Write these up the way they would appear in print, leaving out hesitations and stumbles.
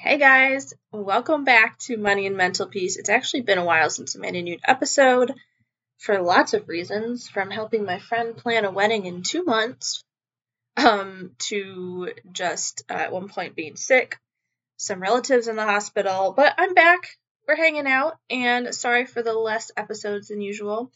Hey guys, welcome back to Money and Mental Peace. It's actually been a while since I made a new episode for lots of reasons, from helping my friend plan a wedding in 2 months, to just at one point being sick, some relatives in the hospital, but I'm back. We're hanging out, and sorry for the less episodes than usual.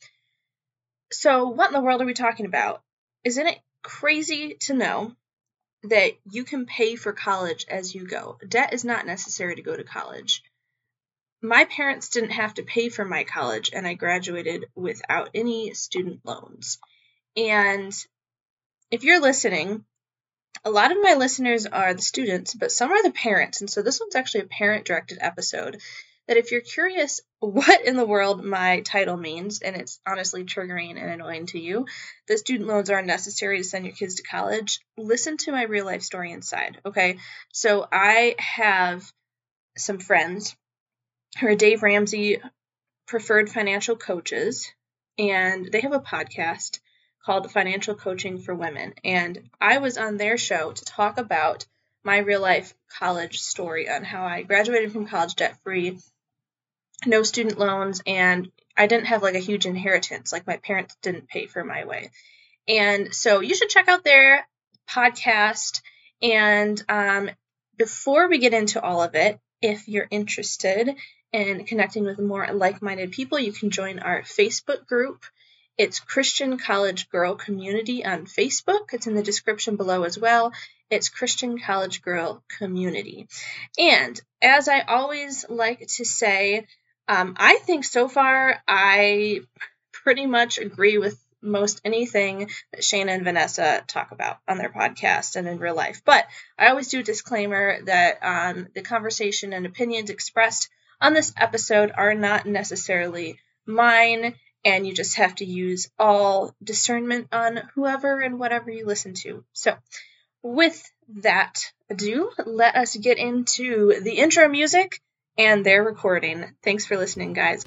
So what in the world are we talking about? Isn't it crazy to know that you can pay for college as you go? Debt is not necessary to go to college. My parents didn't have to pay for my college, and I graduated without any student loans. And if you're listening, a lot of my listeners are the students, but some are the parents. And so this one's actually a parent-directed episode that if you're curious what in the world my title means, and it's honestly triggering and annoying to you, that student loans are necessary to send your kids to college, listen to my real life story inside, okay? So I have some friends who are Dave Ramsey preferred financial coaches, and they have a podcast called Financial Coaching for Women. And I was on their show to talk about my real life college story on how I graduated from college debt-free, no student loans, and I didn't have like a huge inheritance. Like my parents didn't pay for my way. And so you should check out their podcast. And before we get into all of it, if you're interested in connecting with more like-minded people, you can join our Facebook group. It's Christian College Girl Community on Facebook. It's in the description below as well. It's Christian College Girl Community. And as I always like to say, I think so far I pretty much agree with most anything that Shana and Vanessa talk about on their podcast and in real life. But I always do a disclaimer that the conversation and opinions expressed on this episode are not necessarily mine, and you just have to use all discernment on whoever and whatever you listen to. So with that ado, let us get into the intro music and their recording. Thanks for listening, guys.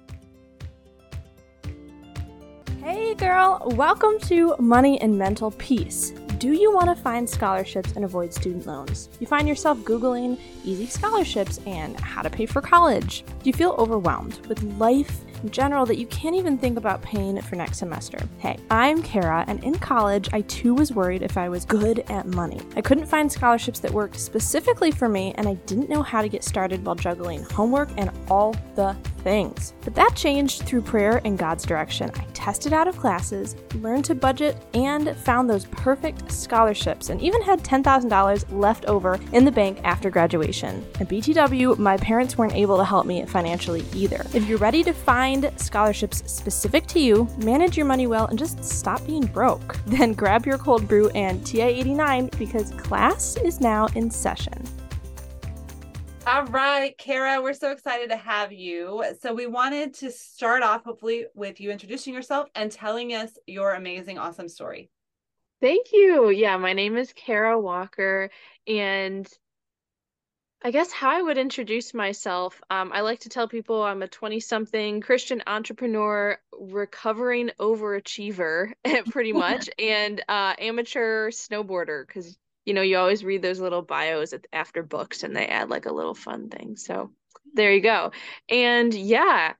Hey girl, welcome to Money and Mental Peace. Do you want to find scholarships and avoid student loans? You find yourself Googling easy scholarships and how to pay for college? Do you feel overwhelmed with life in general that you can't even think about paying for next semester? Hey, I'm Kara, and in college, I too was worried if I was good at money. I couldn't find scholarships that worked specifically for me, and I didn't know how to get started while juggling homework and all the things. But that changed through prayer and God's direction. I tested out of classes, learned to budget, and found those perfect scholarships, and even had $10,000 left over in the bank after graduation. At BTW, my parents weren't able to help me financially either. If you're ready to find scholarships specific to you, manage your money well, and just stop being broke, then grab your cold brew and TI 89 because class is now in session. All right, Kara, we're so excited to have you. So we wanted to start off hopefully with you introducing yourself and telling us your amazing, awesome story. Thank you. Yeah, my name is Kara Walker, and I guess how I would introduce myself, I like to tell people I'm a 20-something Christian entrepreneur, recovering overachiever, pretty much, and amateur snowboarder, because you always read those little bios after books, and they add like a little fun thing. So there you go. And yeah,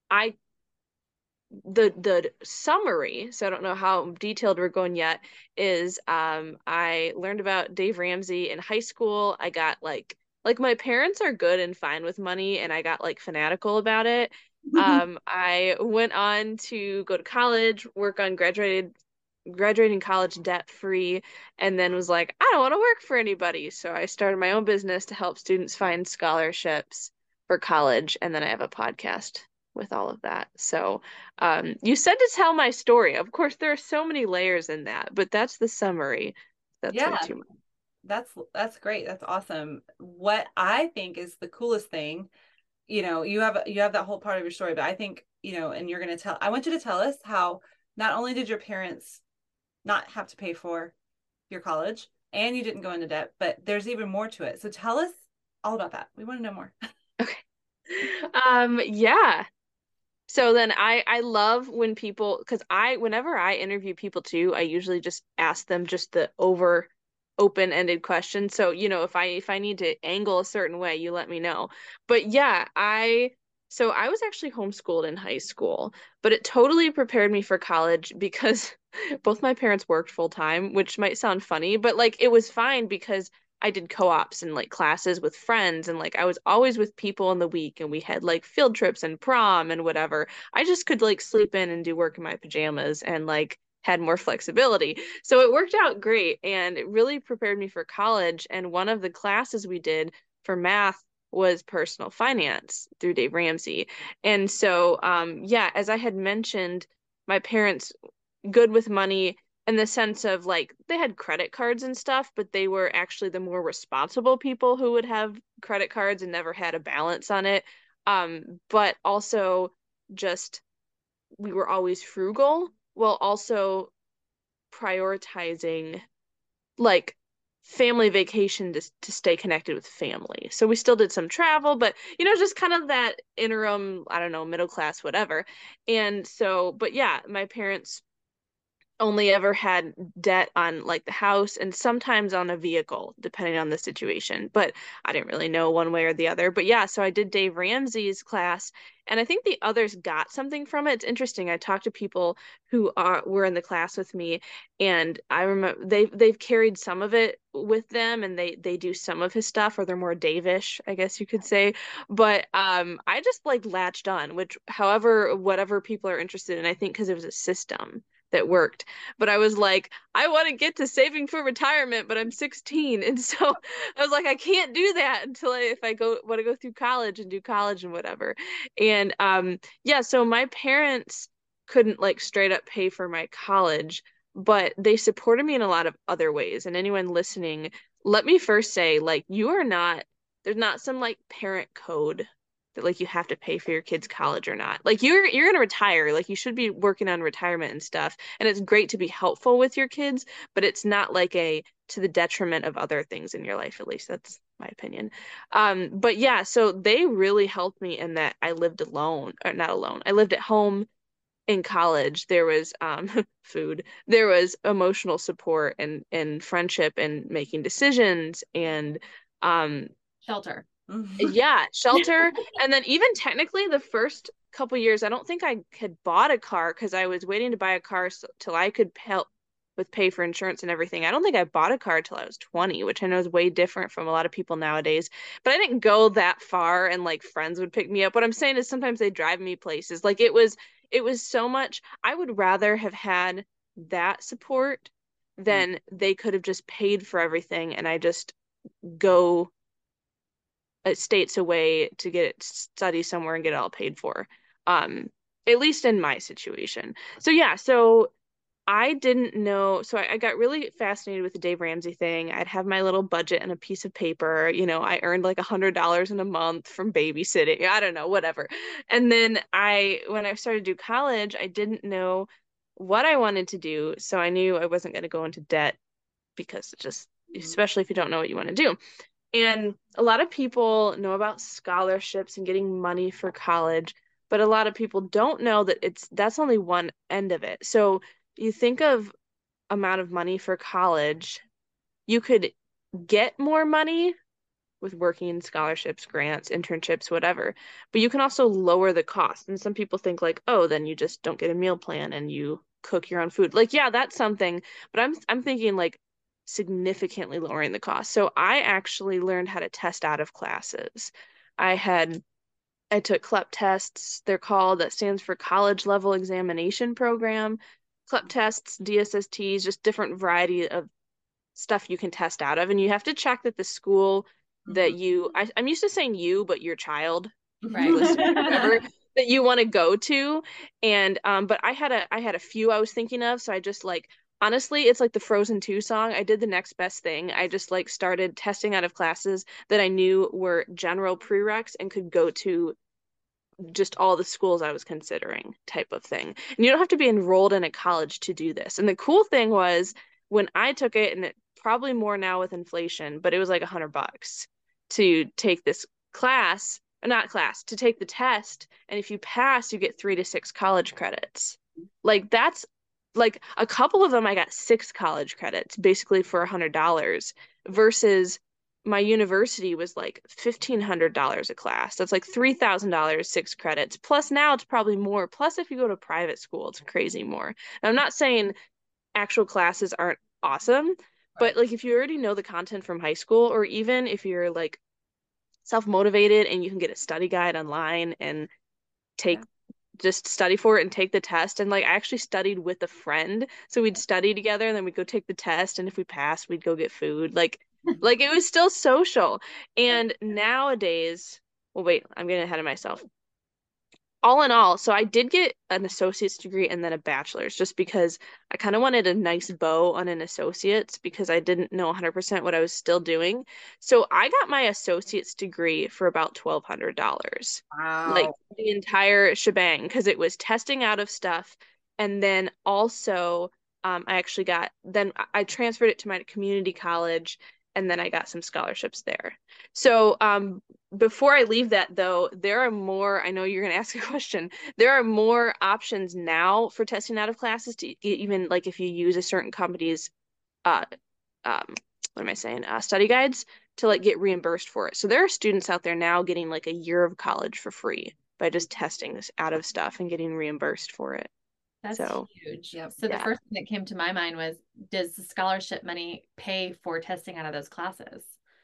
the summary, so I don't know how detailed we're going yet, is I learned about Dave Ramsey in high school. I got like my parents are good and fine with money, and I got like fanatical about it. I went on to go to college, work on graduating college debt free, and then was like, I don't want to work for anybody. So I started my own business to help students find scholarships for college, and then I have a podcast with all of that. So you said to tell my story. Of course, there are so many layers in that, but that's the summary. That's Yeah, too much. that's great. That's awesome. What I think is the coolest thing, you have that whole part of your story, but I think, and I want you to tell us how not only did your parents not have to pay for your college and you didn't go into debt, but there's even more to it. So tell us all about that. We want to know more. Okay. Yeah. So then I love when people, because whenever I interview people too, I usually just ask them just the open-ended question. So, if I need to angle a certain way, you let me know. But yeah, so I was actually homeschooled in high school, but it totally prepared me for college because both my parents worked full time, which might sound funny, but like it was fine because I did co-ops and like classes with friends, and like I was always with people in the week, and we had like field trips and prom and whatever. I just could like sleep in and do work in my pajamas and like had more flexibility. So it worked out great, and it really prepared me for college. And one of the classes we did for math was personal finance through Dave Ramsey. And so yeah, as I had mentioned, my parents good with money in the sense of like they had credit cards and stuff, but they were actually the more responsible people who would have credit cards and never had a balance on it. But also just we were always frugal while also prioritizing like family vacation to stay connected with family. So we still did some travel, but just kind of that interim, I don't know, middle class, whatever. And so, but yeah, my parents only ever had debt on like the house and sometimes on a vehicle, depending on the situation. But I didn't really know one way or the other. But yeah, so I did Dave Ramsey's class, and I think the others got something from it. It's interesting. I talked to people who were in the class with me, and I remember they've carried some of it with them, and they do some of his stuff, or they're more Davish, I guess you could say. But I just like latched on, which however whatever people are interested in, I think because it was a system that worked. But I was like, I want to get to saving for retirement, but I'm 16. And so I was like, I can't do that until if I want to go through college and do college and whatever. And yeah, so my parents couldn't like straight up pay for my college, but they supported me in a lot of other ways. And anyone listening, let me first say, like, there's not some like parent code that like you have to pay for your kids' college or not. Like you're gonna retire, like you should be working on retirement and stuff. And it's great to be helpful with your kids, but it's not like a to the detriment of other things in your life, at least that's my opinion. But yeah, so they really helped me in that I lived alone, or not alone. I lived at home in college. There was food, there was emotional support and friendship and making decisions and um Shelter. yeah, shelter. And then even technically the first couple years, I don't think I had bought a car because I was waiting to buy a car till I could help with pay for insurance and everything. I don't think I bought a car till I was 20, which I know is way different from a lot of people nowadays. But I didn't go that far and like friends would pick me up. What I'm saying is sometimes they drive me places. Like it was so much. I would rather have had that support than they could have just paid for everything and I just go states away to get it study somewhere and get it all paid for. Um, at least in my situation. So yeah, so I didn't know. So I got really fascinated with the Dave Ramsey thing. I'd have my little budget and a piece of paper. I earned like $100 in a month from babysitting. I don't know, whatever. And then when I started to do college, I didn't know what I wanted to do. So I knew I wasn't going to go into debt because it just, especially if you don't know what you want to do. And a lot of people know about scholarships and getting money for college, but a lot of people don't know that that's only one end of it. So you think of amount of money for college, you could get more money with working scholarships, grants, internships, whatever. But you can also lower the cost. And some people think like, oh, then you just don't get a meal plan and you cook your own food. Like, yeah, that's something, but I'm thinking like significantly lowering the cost. So I actually learned how to test out of classes. I took CLEP tests, they're called, that stands for College Level Examination Program. CLEP tests, DSSTs, just different variety of stuff you can test out of. And you have to check that the school that I'm used to saying you, but your child, Right. whatever, that you want to go to. And but I had a few I was thinking of, so I just like honestly, it's like the Frozen 2 song. I did the next best thing. I just like started testing out of classes that I knew were general prereqs and could go to just all the schools I was considering type of thing. And you don't have to be enrolled in a college to do this. And the cool thing was when I took it, and it probably more now with inflation, but it was like $100 to take this class, not class, to take the test. And if you pass, you get 3 to 6 college credits. Like that's like a couple of them I got 6 college credits basically for $100 versus my university was like $1,500 a class. That's like $3,000, 6 credits. Plus now it's probably more. Plus if you go to private school, it's crazy more. And I'm not saying actual classes aren't awesome, but Right. like if you already know the content from high school, or even if you're like self-motivated and you can get a study guide online and take Yeah. just study for it and take the test. And like I actually studied with a friend. So we'd study together and then we'd go take the test. And if we passed, we'd go get food. Like it was still social. And nowadays, well, wait, I'm getting ahead of myself. All in all, so I did get an associate's degree and then a bachelor's just because I kind of wanted a nice bow on an associate's because I didn't know 100% what I was still doing. So I got my associate's degree for about $1,200, like Wow. the entire shebang, because it was testing out of stuff. And then also, I actually got, then I transferred it to my community college and then I got some scholarships there. So, before I leave that though, there are more, I know you're going to ask a question. There are more options now for testing out of classes to even like if you use a certain company's uh what am I saying? Study guides to like get reimbursed for it. So there are students out there now getting like a year of college for free by just testing this out of stuff and getting reimbursed for it. That's So, huge. Yep. So the yeah. first thing that came to my mind was, does the scholarship money pay for testing out of those classes?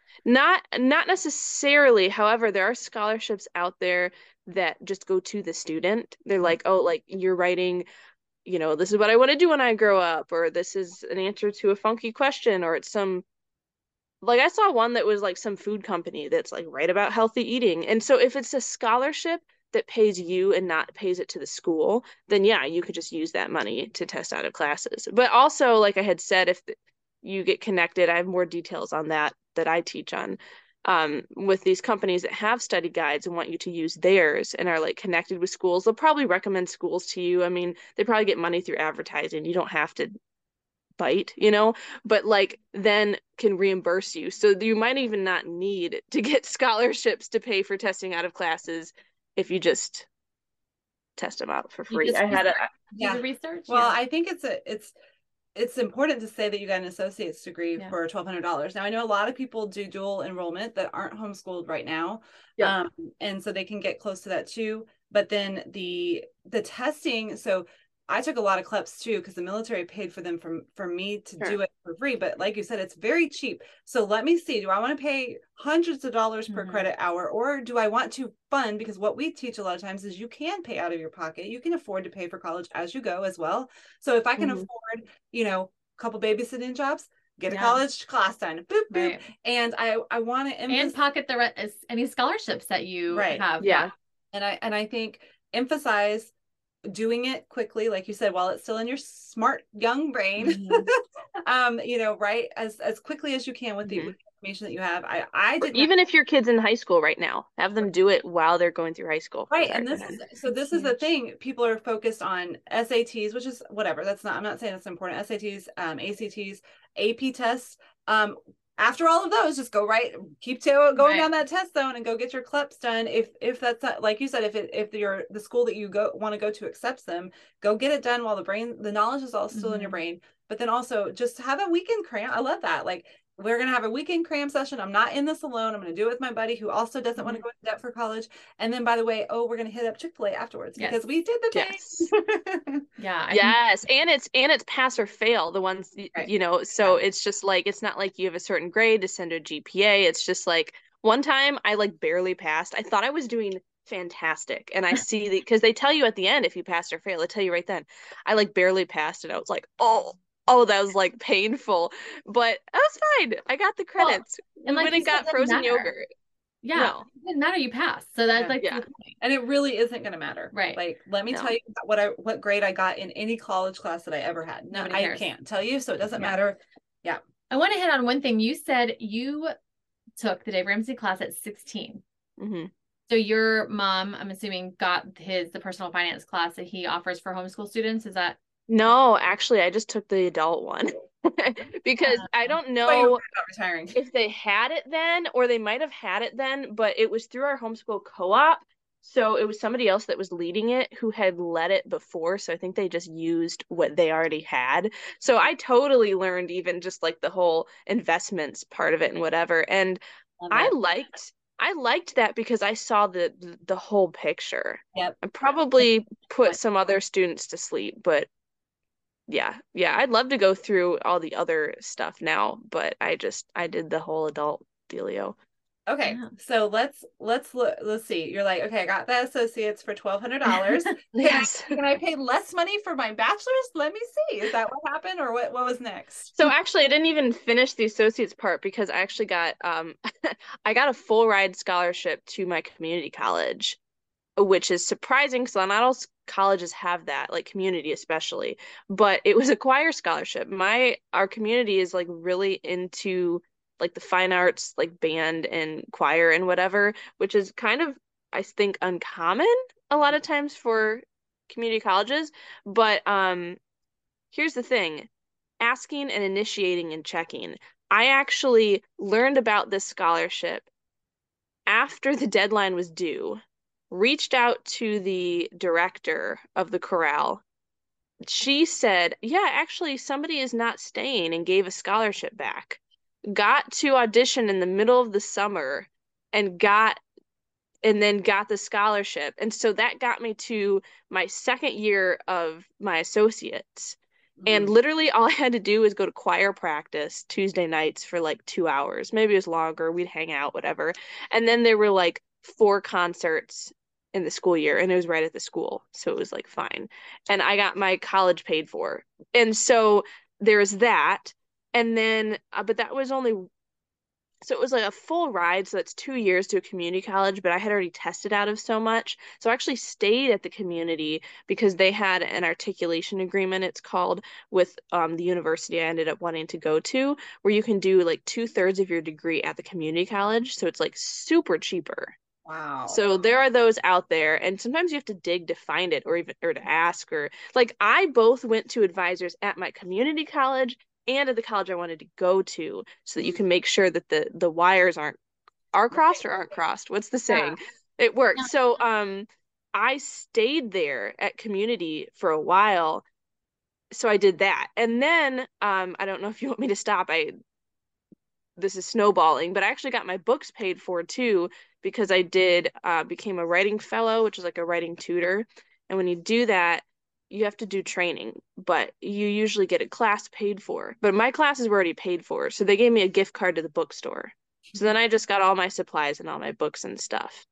Not necessarily. However, there are scholarships out there that just go to the student. They're like, oh, like you're writing, this is what I want to do when I grow up, or this is an answer to a funky question, or it's some like I saw one that was like some food company that's like write about healthy eating. And so if it's a scholarship that pays you and not pays it to the school, then yeah, you could just use that money to test out of classes. But also, like I had said, if you get connected, I have more details on that I teach on with these companies that have study guides and want you to use theirs and are like connected with schools. They'll probably recommend schools to you. I mean, they probably get money through advertising. You don't have to bite, but like then can reimburse you. So you might even not need to get scholarships to pay for testing out of classes if you just test them out for You free. just I had a do the research? Well, Yeah. I think it's important to say that you got an associate's degree Yeah. for $1,200. Now, I know a lot of people do dual enrollment that aren't homeschooled right now. Yeah. And so they can get close to that too. But then the testing, so I took a lot of CLEPs too because the military paid for them for me to Sure. do it for free. But like you said, it's very cheap. So let me see, do I want to pay hundreds of dollars per Mhm. credit hour, or do I want to fund? Because what we teach a lot of times is you can pay out of your pocket. You can afford to pay for college as you go as well. So if I can Mhm. afford, a couple babysitting jobs, get a Yeah. college class done, boop, boop. Right. And I want to And pocket any scholarships that you Right. have. Yeah. and I think emphasize doing it quickly, like you said, while it's still in your smart young brain. Right, as quickly as you can with the Mhm. information that you have. I didn't Even if your kid's in high school right now, have them do it while they're going through high school. Right. Sorry, And go this ahead. is this is the thing. People are focused on SATs, which is whatever. I'm not saying that's important. SATs, ACTs, AP tests. After all of those, just go keep going Right. down that test zone and go get your CLEPs done. If that's not, like you said, if the school that you want to go to accepts them, go get it done while the knowledge is all still in your Mhm. brain. But then also just have a weekend cram. I love that. Like, we're going to have a weekend cram session. I'm not in this alone. I'm going to do it with my buddy who also doesn't want to go into debt for college. And then, by the way, we're going to hit up Chick-fil-A afterwards Yes. because we did the thing. Yes. Yeah. Yes, and it's pass or fail, the ones Right. so it's just like it's not like you have a certain grade to send a GPA. It's just like one time I like barely passed. I thought I was doing fantastic. And I see because they tell you at the end if you passed or fail, they tell you right then. I like barely passed and I was like, oh, that was like painful. But that was fine. I got the Well, credits. and We like went you and said, it got doesn't frozen matter. yogurt. Yeah. No. It doesn't matter, you pass. So that's Yeah. like Yeah. the point. And it really isn't going to matter. Right. Like, let me No. tell you what grade I got in any college class that I ever had. No, Nobody I cares. can't tell you, so it doesn't Yeah. matter. Yeah. I want to hit on one thing. You said you took the Dave Ramsey class at 16. hmm So your mom, I'm assuming, got the personal finance class that he offers for homeschool students. Is that? No, actually, I just took the adult one because I don't That's why you were know worried about retiring. if they had it then or they might have had it then, but it was through our homeschool co-op. So it was somebody else that was leading it who had led it before. So I think they just used what they already had. So I totally learned even just like the whole investments part of it and whatever. And Love I it. liked that because I saw the whole picture. Yep. I probably put some other students to sleep, but yeah, I'd love to go through all the other stuff now, but I did the whole adult dealio. Okay, Yeah. so let's look. Let's see. You're like, okay, I got that associates for $1,200. Yes. Can I pay less money for my bachelor's? Let me see. Is that what happened, or what was next? So actually, I didn't even finish the associates part because I actually got I got a full ride scholarship to my community college, which is surprising because not all colleges have that, like community especially. But it was a choir scholarship. Our community is like really into like the fine arts, like band and choir and whatever, which is kind of, I think, uncommon a lot of times for community colleges. But here's the thing, asking and initiating and checking. I actually learned about this scholarship after the deadline was due, reached out to the director of the chorale. She said, yeah, actually, somebody is not staying and gave a scholarship back. Got to audition in the middle of the summer and then got the scholarship. And so that got me to my second year of my associates. And literally all I had to do was go to choir practice Tuesday nights for like 2 hours. Maybe it was longer. We'd hang out, whatever. And then there were like 4 concerts in the school year, and it was right at the school. So it was like fine. And I got my college paid for. And so there's that. And then, but that was only, so it was like a full ride. So that's 2 years to a community college, but I had already tested out of so much. So I actually stayed at the community because they had an articulation agreement, it's called, with the university I ended up wanting to go to, where you can do like 2/3 of your degree at the community college. So it's like super cheaper. Wow. So there are those out there, and sometimes you have to dig to find it, or even or to ask, or like I both went to advisors at my community college and at the college I wanted to go to, so that you can make sure that the wires are crossed or aren't crossed. What's the saying? It worked. Yeah. So I stayed there at community for a while. So I did that. And then I don't know if you want me to stop. This is snowballing, but I actually got my books paid for too because I did became a writing fellow, which is like a writing tutor. And when you do that, you have to do training, but you usually get a class paid for. But my classes were already paid for, so they gave me a gift card to the bookstore. So then I just got all my supplies and all my books and stuff.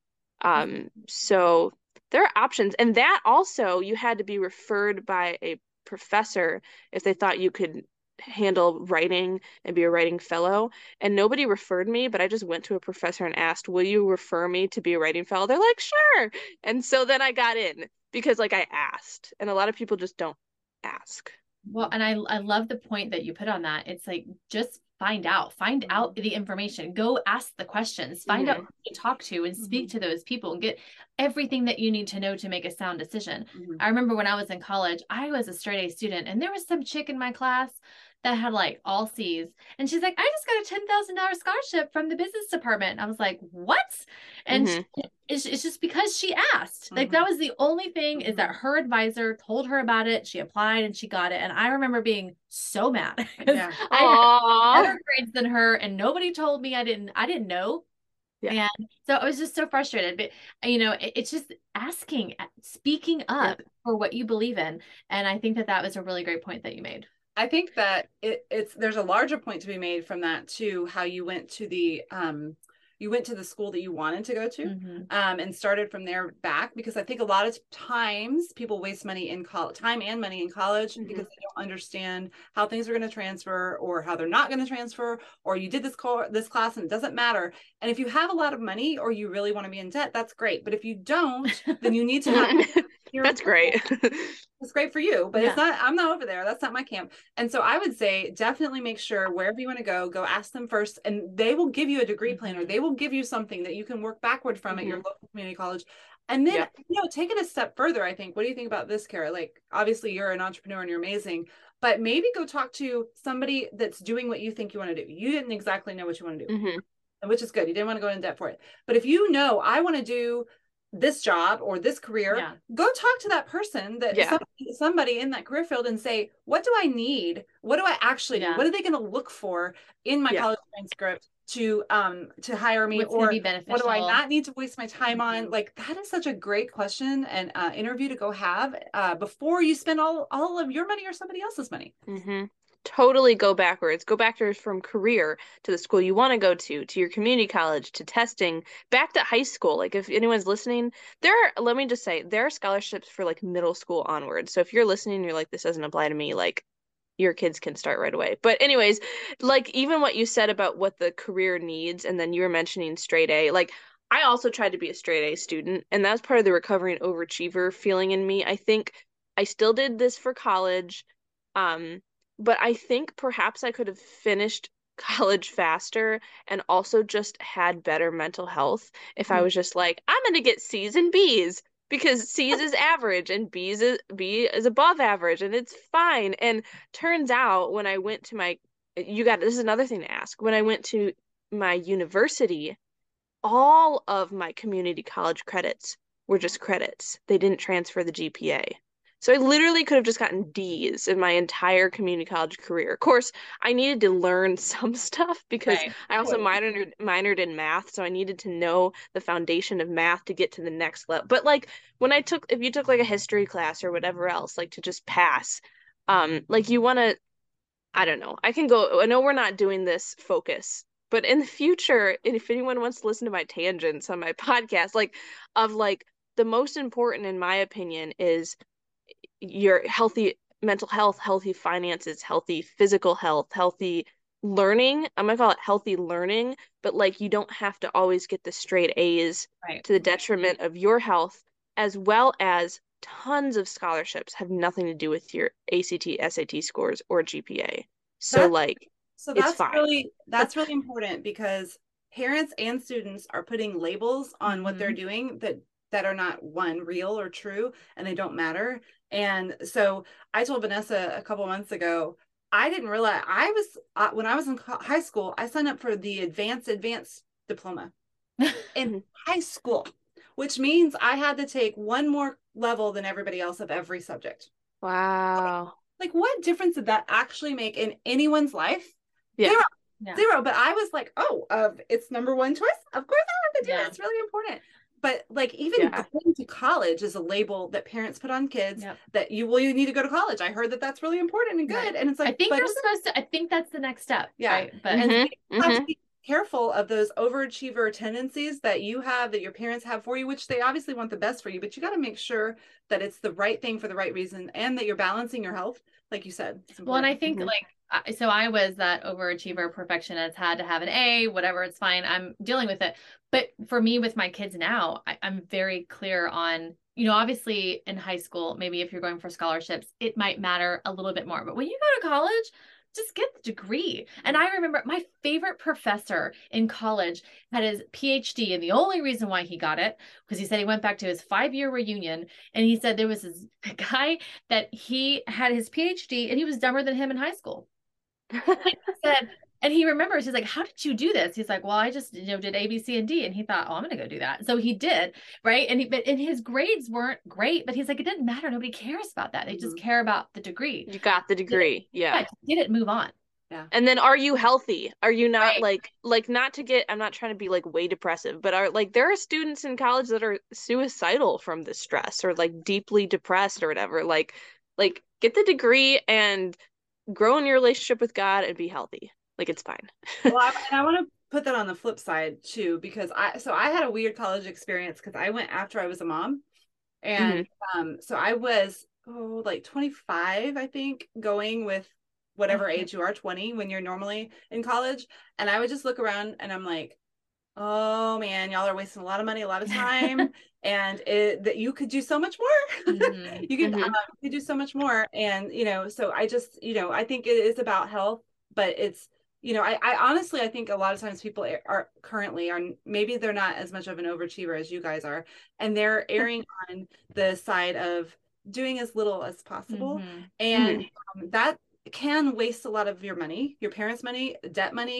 So there are options. And that also, you had to be referred by a professor if they thought you could handle writing and be a writing fellow. And nobody referred me, but I just went to a professor and asked, will you refer me to be a writing fellow? They're like, sure. And so then I got in because like I asked, and a lot of people just don't ask. Well, and I love the point that you put on that. It's like, just find out the information, go ask the questions, find out who to talk to and speak to those people and get everything that you need to know to make a sound decision. I remember when I was in college, I was a straight A student, and there was some chick in my class that had like all C's, and she's like, I just got a $10,000 scholarship from the business department. I was like, what? And it's just because she asked. Like, that was the only thing, is that her advisor told her about it, she applied, and she got it. And I remember being so mad because I had better grades than her, and nobody told me. I didn't know. And so I was just so frustrated. But it's just asking, speaking up for what you believe in. And I think that was a really great point that you made. I think that there's a larger point to be made from that too, how you went to the school that you wanted to go to, and started from there back, because I think a lot of times people waste money in college, time and money in college, because they don't understand how things are going to transfer, or how they're not going to transfer, or you did this class and it doesn't matter. And if you have a lot of money, or you really want to be in debt, that's great. But if you don't, then you need to have that's great. It's great for you, but it's not, I'm not over there. That's not my camp. And so I would say definitely make sure wherever you want to go ask them first, and they will give you a degree plan, or they will give you something that you can work backward from at your local community college. And then, take it a step further, I think. What do you think about this, Kara? Like, obviously you're an entrepreneur and you're amazing, but maybe go talk to somebody that's doing what you think you want to do. You didn't exactly know what you want to do, which is good. You didn't want to go in debt for it. But if you know, I want to do this job or this career, go talk to that person that somebody in that career field and say, what do I need? What do I actually need? What are they going to look for in my college transcript to hire me? What's or be beneficial? What do I not need to waste my time on? Like, that is such a great question and interview to go have before you spend all of your money or somebody else's money. Totally go backwards. Go backwards from career to the school you want to go to your community college, to testing, back to high school. Like, if anyone's listening, let me just say, there are scholarships for like middle school onwards. So if you're listening and you're like, this doesn't apply to me, like, your kids can start right away. But anyways, like, even what you said about what the career needs, and then you were mentioning straight A, like, I also tried to be a straight A student, and that's part of the recovering overachiever feeling in me. I think I still did this for college. But I think perhaps I could have finished college faster and also just had better mental health if I was just like, I'm going to get C's and B's, because C's is average and B is above average, and it's fine. And turns out when I went to this is another thing to ask. When I went to my university, all of my community college credits were just credits. They didn't transfer the GPA. So I literally could have just gotten D's in my entire community college career. Of course, I needed to learn some stuff because I also minored in math, so I needed to know the foundation of math to get to the next level. But like, if you took like a history class or whatever else, like, to just pass, like, you want to, I don't know. I know we're not doing this focus, but in the future, and if anyone wants to listen to my tangents on my podcast, like, the most important, in my opinion, is your healthy mental health, healthy finances, healthy physical health, healthy learning. I'm gonna call it healthy learning, but like, you don't have to always get the straight A's to the detriment of your health, as well as tons of scholarships have nothing to do with your ACT, SAT scores or GPA. So that's fine. That's really important, because parents and students are putting labels on what they're doing that are not, one, real or true, and they don't matter. And so I told Vanessa a couple months ago, I didn't realize when I was in high school, I signed up for the advanced diploma in high school, which means I had to take one more level than everybody else of every subject. Wow. Like, what difference did that actually make in anyone's life? Yeah. Zero. But I was like, it's number one choice. Of course I have to do it. It's really important. But like, even going to college is a label that parents put on kids that you need to go to college. I heard that that's really important and good. And it's like, I think that's the next step. Yeah. Right? But and you have to be careful of those overachiever tendencies that you have, that your parents have for you, which they obviously want the best for you, but you got to make sure that it's the right thing for the right reason, and that you're balancing your health, like you said. Well, and I think so I was that overachiever perfectionist, had to have an A, whatever, it's fine, I'm dealing with it. But for me, with my kids now, I'm very clear on, obviously in high school, maybe if you're going for scholarships, it might matter a little bit more. But when you go to college, just get the degree. And I remember my favorite professor in college had his PhD. And the only reason why he got it, because he said he went back to his 5-year reunion. And he said there was this guy that he had his PhD and he was dumber than him in high school. And he remembers, he's like, how did you do this? He's like, well, I just, did A, B, C, and D. And he thought, I'm going to go do that. So he did. Right. And his grades weren't great, but he's like, it didn't matter. Nobody cares about that. They just care about the degree. You got the degree. Yeah. Get it, move on. Yeah. And then, are you healthy? Are you not not to get, I'm not trying to be like way depressive, but there are students in college that are suicidal from the stress, or like deeply depressed or whatever. Like get the degree and grow in your relationship with God and be healthy. Like, it's fine. Well, I want to put that on the flip side too, because I had a weird college experience, because I went after I was a mom, and so I was like 25, I think, going with whatever age you are, 20 when you're normally in college, and I would just look around and I'm like, oh man, y'all are wasting a lot of money, a lot of time, and that you could do so much more. You could do so much more, and so I just I think it is about health, but it's I honestly, I think a lot of times people are maybe they're not as much of an overachiever as you guys are, and they're erring on the side of doing as little as possible. And that can waste a lot of your money, your parents' money, debt money,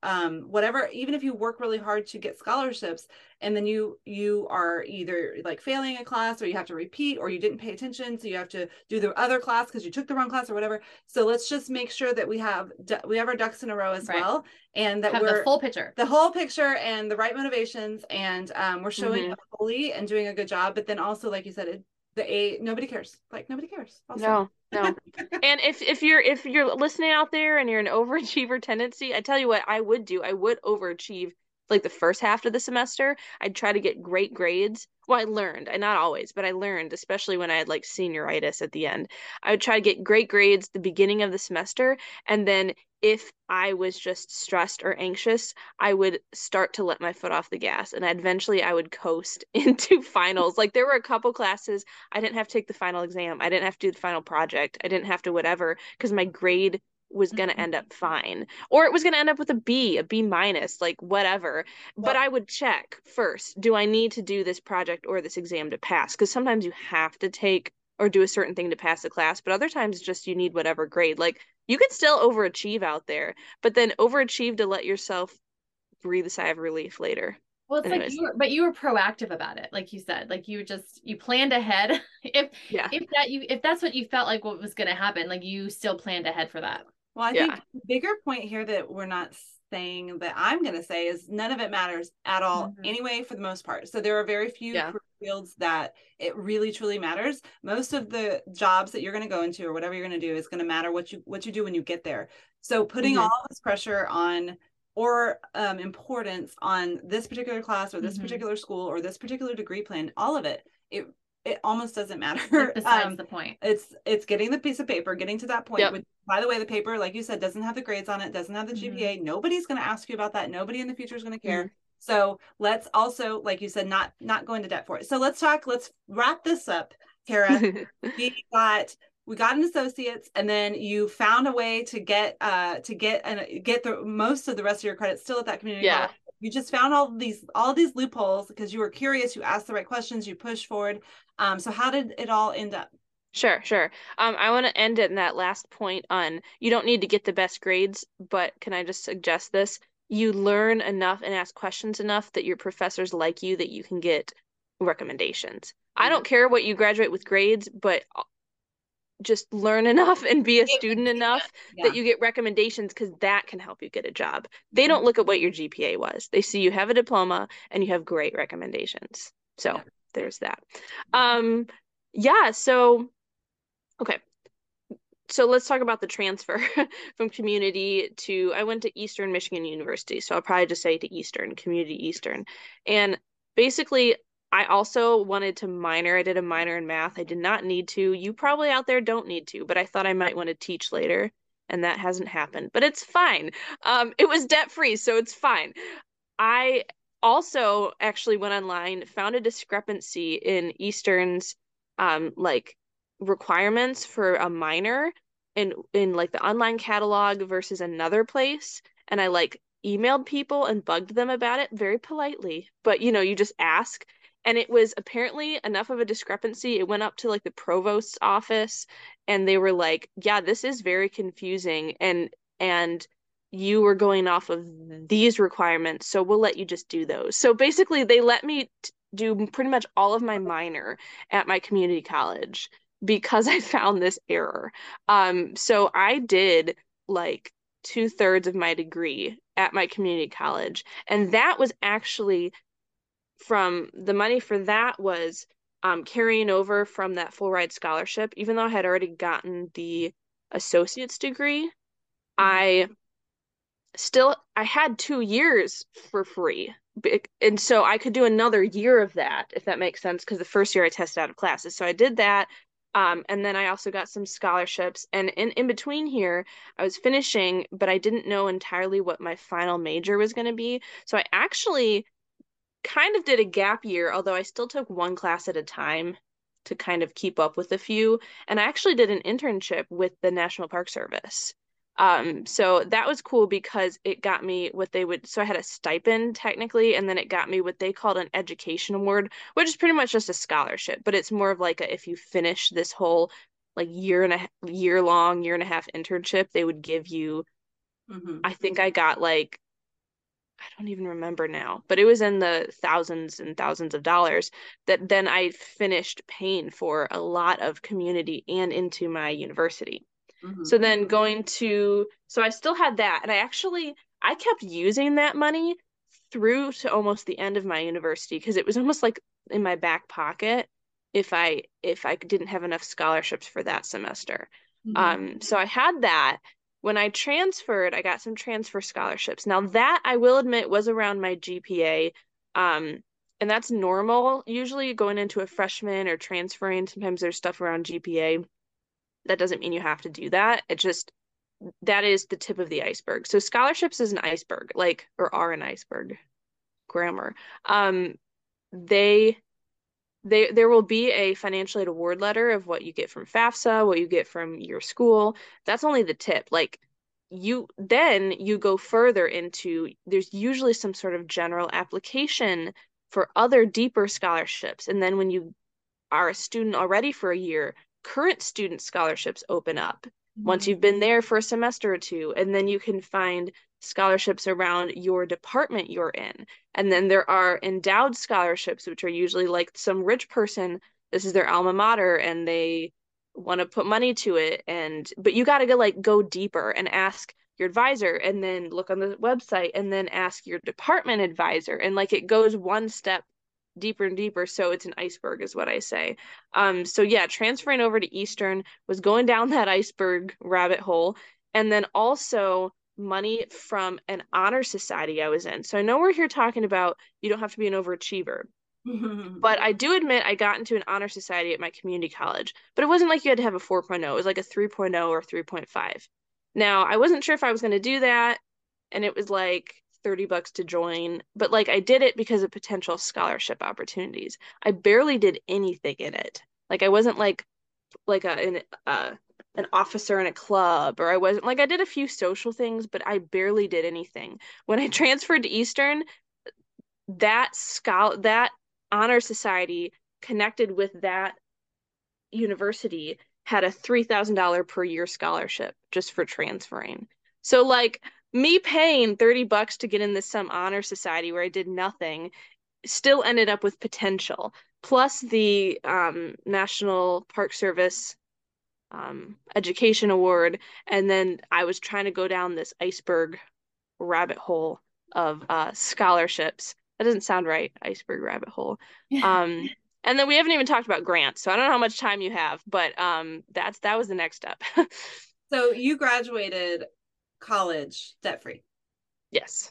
whatever, even if you work really hard to get scholarships and then you are either like failing a class or you have to repeat or you didn't pay attention, so you have to do the other class because you took the wrong class or whatever. So let's just make sure that we have our ducks in a row as well, and that we're the whole picture, and the right motivations, and we're showing up fully and doing a good job. But then also, like you said, nobody cares. Like, nobody cares. Also. No. And if you're listening out there and you're an overachiever tendency, I tell you what I would do. I would overachieve like the first half of the semester. I'd try to get great grades. Well, I learned, and not always, but I learned, especially when I had like senioritis at the end. I would try to get great grades the beginning of the semester, and then if I was just stressed or anxious, I would start to let my foot off the gas, and eventually I would coast into finals. Like, there were a couple classes I didn't have to take the final exam. I didn't have to do the final project. I didn't have to whatever, because my grade was going to end up fine, or it was going to end up with a B minus, like whatever. But I would check first, do I need to do this project or this exam to pass? Because sometimes you have to take or do a certain thing to pass the class, but other times just you need whatever grade. Like, you could still overachieve out there, but then overachieve to let yourself breathe a sigh of relief later. Well, it's anyways. Like you were proactive about it, like you said. Like, you planned ahead. If that's what you felt like what was going to happen, like, you still planned ahead for that. Well, I think the bigger point here that we're not saying, that I'm going to say, is none of it matters at all anyway, for the most part. So there are very few fields that it really truly matters. Most of the jobs that you're going to go into or whatever you're going to do is going to matter what you do when you get there. So putting all this pressure on or importance on this particular class or this particular school or this particular degree plan, all of it almost doesn't matter. Besides the point. It's getting the piece of paper, getting to that point. Which, by the way, the paper, like you said, doesn't have the grades on it, doesn't have the GPA. Nobody's going to ask you about that. Nobody in the future is going to care. So let's also, like you said, not go into debt for it. So let's wrap this up, Kara. We got an associate's, and then you found a way to get the most of the rest of your credit still at that community college. You just found all these loopholes because you were curious, you asked the right questions, you pushed forward. So how did it all end up? Sure. I want to end it in that last point on, you don't need to get the best grades, but can I just suggest this? You learn enough and ask questions enough that your professors like you, that you can get recommendations. I don't care what you graduate with grades, but just learn enough and be a student enough that you get recommendations, because that can help you get a job. They don't look at what your GPA was. They see you have a diploma and you have great recommendations. So there's that. Okay. So let's talk about the transfer from community to, I went to Eastern Michigan University. So I'll probably just say to Eastern, Community Eastern. And basically, I also wanted to minor. I did a minor in math. I did not need to. You probably out there don't need to, but I thought I might want to teach later, and that hasn't happened. But it's fine. It was debt-free, so it's fine. I also actually went online, found a discrepancy in Eastern's like requirements for a minor in like the online catalog versus another place, and I like emailed people and bugged them about it very politely, but you just ask. And it was apparently enough of a discrepancy. It went up to like the provost's office, and they were like, yeah, this is very confusing, and you were going off of these requirements, so we'll let you just do those. So basically they let me do pretty much all of my minor at my community college because I found this error. So I did like 2/3 of my degree at my community college, and that was actually from the money for that was carrying over from that full ride scholarship. Even though I had already gotten the associate's degree, I had 2 years for free. And so I could do another year of that, if that makes sense, because the first year I tested out of classes. So I did that. And then I also got some scholarships. And in between here, I was finishing, but I didn't know entirely what my final major was going to be. So I actually kind of did a gap year, although I still took one class at a time to kind of keep up with a few. And I actually did an internship with the National Park Service. So that was cool because it got me so I had a stipend technically, and then it got me what they called an education award, which is pretty much just a scholarship, but it's more of like if you finish this whole like year and a half internship, they would give you, I think I got like don't even remember now, but it was in the thousands and thousands of dollars that then I finished paying for a lot of community and into my university. So then so I still had that, and I kept using that money through to almost the end of my university because it was almost like in my back pocket if I didn't have enough scholarships for that semester. So I had that. When I transferred, I got some transfer scholarships. Now that I will admit was around my GPA. And that's normal. Usually going into a freshman or transferring, sometimes there's stuff around GPA. That doesn't mean you have to do that. That is the tip of the iceberg. So scholarships is an iceberg, or are an iceberg. Grammar. They there will be a financial aid award letter of what you get from FAFSA, what you get from your school. That's only the tip. You go further into, there's usually some sort of general application for other deeper scholarships. And then when you are a student already for a year, current student scholarships open up once you've been there for a semester or two, and then you can find scholarships around your department you're in. And then there are endowed scholarships, which are usually like some rich person, this is their alma mater, and they want to put money to it. But you got to go deeper and ask your advisor, and then look on the website, and then ask your department advisor. And it goes one step deeper and deeper. So it's an iceberg is what I say. So yeah, transferring over to Eastern was going down that iceberg rabbit hole. And then also money from an honor society I was in. So I know we're here talking about you don't have to be an overachiever. But I do admit I got into an honor society at my community college, but it wasn't like you had to have a 4.0. It was like a 3.0 or 3.5. Now, I wasn't sure if I was going to do that, and it was like $30 to join, but I did it because of potential scholarship opportunities. I barely did anything in it. I wasn't an officer in a club, or I wasn't I did a few social things, but I barely did anything. When I transferred to Eastern, that honor society connected with that university had a $3,000 per year scholarship just for transferring. So me paying $30 to get in some honor society where I did nothing still ended up with potential, plus the National Park Service education award. And then I was trying to go down this iceberg rabbit hole of scholarships. That doesn't sound right, iceberg rabbit hole. And then we haven't even talked about grants, so I don't know how much time you have, but that was the next step. So you graduated college debt-free? Yes.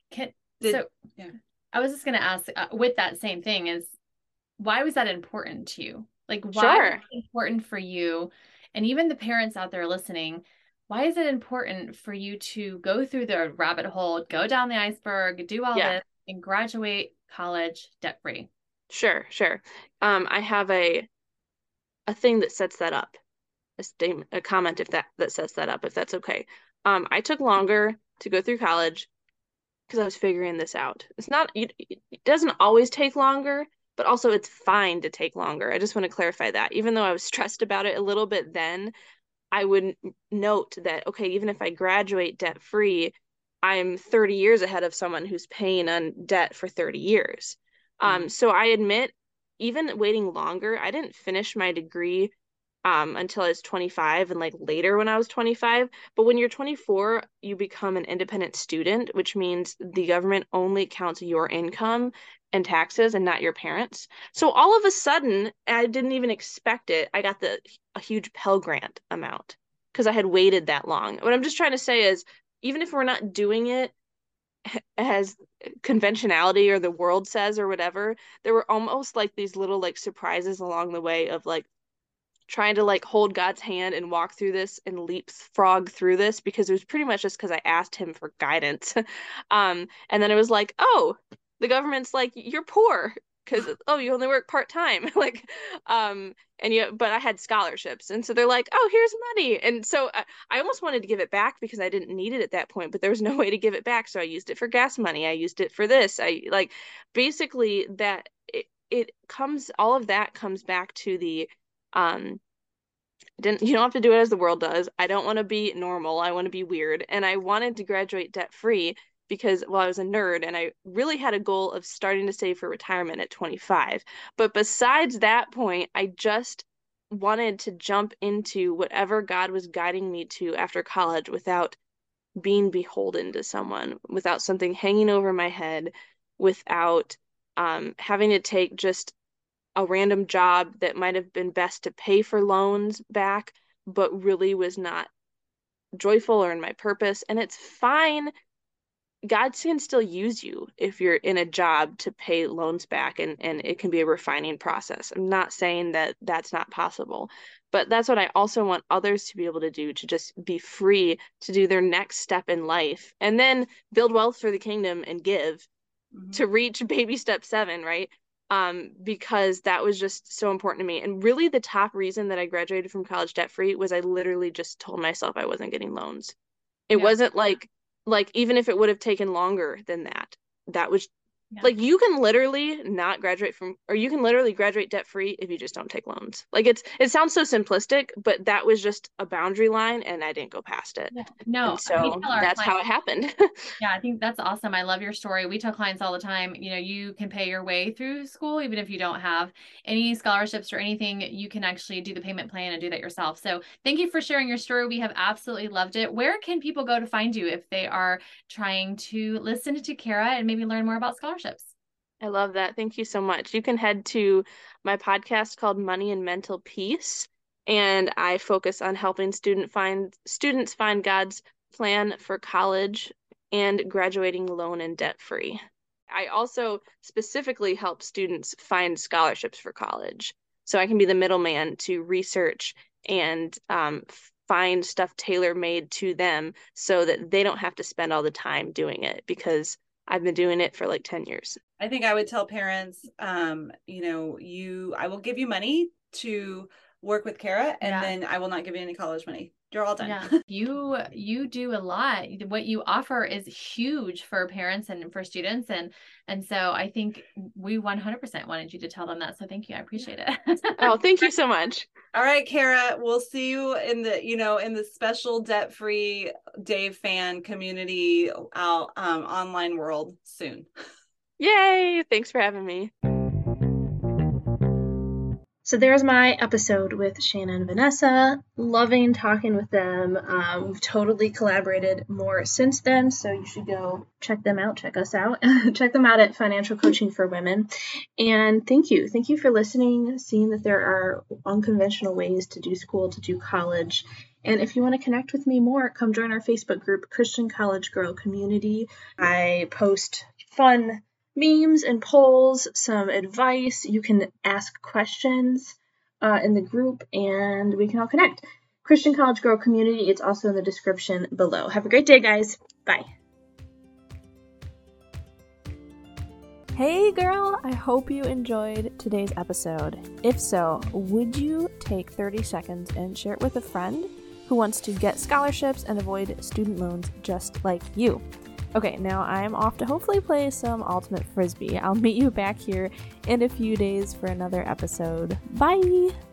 I was just going to ask, with that same thing, is why was that important to you? Why Sure. was it important for you? And even the parents out there listening, why is it important for you to go through the rabbit hole, go down the iceberg, do all this, and graduate college debt-free? Sure. I have a thing that sets that up, a comment that sets that up, if that's okay. I took longer to go through college because I was figuring this out. It doesn't always take longer, but also it's fine to take longer. I just want to clarify that. Even though I was stressed about it a little bit then, I would note that, okay, even if I graduate debt-free, I'm 30 years ahead of someone who's paying on debt for 30 years. So I admit, even waiting longer, I didn't finish my degree until I was 25, and later when I was 25. But when you're 24, you become an independent student, which means the government only counts your income and taxes and not your parents. So all of a sudden, I didn't even expect it. I got a huge Pell Grant amount because I had waited that long. What I'm just trying to say is, even if we're not doing it as conventionality or the world says or whatever, there were almost these little surprises along the way of trying to hold God's hand and walk through this and leapfrog through this, because it was pretty much just because I asked him for guidance. And then it was oh, the government's you're poor because you only work part-time. But I had scholarships, and so they're oh, here's money. And so I almost wanted to give it back because I didn't need it at that point, but there was no way to give it back. So I used it for gas money. I used it for this. Basically that all of that comes back to the you don't have to do it as the world does. I don't want to be normal. I want to be weird. And I wanted to graduate debt-free because, well, I was a nerd and I really had a goal of starting to save for retirement at 25. But besides that point, I just wanted to jump into whatever God was guiding me to after college without being beholden to someone, without something hanging over my head, without having to take just a random job that might have been best to pay for loans back, but really was not joyful or in my purpose. And it's fine. God can still use you if you're in a job to pay loans back, and it can be a refining process. I'm not saying that that's not possible, but that's what I also want others to be able to do, to just be free to do their next step in life and then build wealth for the kingdom and give to reach baby step 7, right? Because that was just so important to me. And really the top reason that I graduated from college debt free was I literally just told myself I wasn't getting loans. It wasn't like even if it would have taken longer than that was like, you can literally not graduate from, or you can literally graduate debt free if you just don't take loans. Like it sounds so simplistic, but that was just a boundary line and I didn't go past it. No, and so that's how it happened. Yeah, I think that's awesome. I love your story. We tell clients all the time, you can pay your way through school, even if you don't have any scholarships or anything, you can actually do the payment plan and do that yourself. So thank you for sharing your story. We have absolutely loved it. Where can people go to find you if they are trying to listen to Kara and maybe learn more about scholarships? I love that. Thank you so much. You can head to my podcast called Money and Mental Peace, and I focus on helping students find God's plan for college and graduating loan and debt free. I also specifically help students find scholarships for college, so I can be the middleman to research and find stuff tailor-made to them so that they don't have to spend all the time doing it, because I've been doing it for like 10 years. I think I would tell parents, I will give you money to work with Kara, and then I will not give you any college money. You're all done. Yeah. You do a lot. What you offer is huge for parents and for students. And so I think we 100% wanted you to tell them that. So thank you. I appreciate it. Oh, thank you so much. All right, Kara, we'll see you in the special debt-free Dave fan community online world soon. Yay. Thanks for having me. So there's my episode with Shannon and Vanessa. Loving talking with them. We've totally collaborated more since then, so you should go check them out, check us out. Check them out at Financial Coaching for Women. And thank you. Thank you for listening, seeing that there are unconventional ways to do school, to do college. And if you want to connect with me more, come join our Facebook group, Christian College Girl Community. I post fun memes and polls, some advice. You can ask questions in the group, and we can all connect. Christian College Girl Community, it's also in the description below. Have a great day, guys. Bye. Hey girl, I hope you enjoyed today's episode. If so, would you take 30 seconds and share it with a friend who wants to get scholarships and avoid student loans just like you? Okay, now I'm off to hopefully play some Ultimate Frisbee. I'll meet you back here in a few days for another episode. Bye!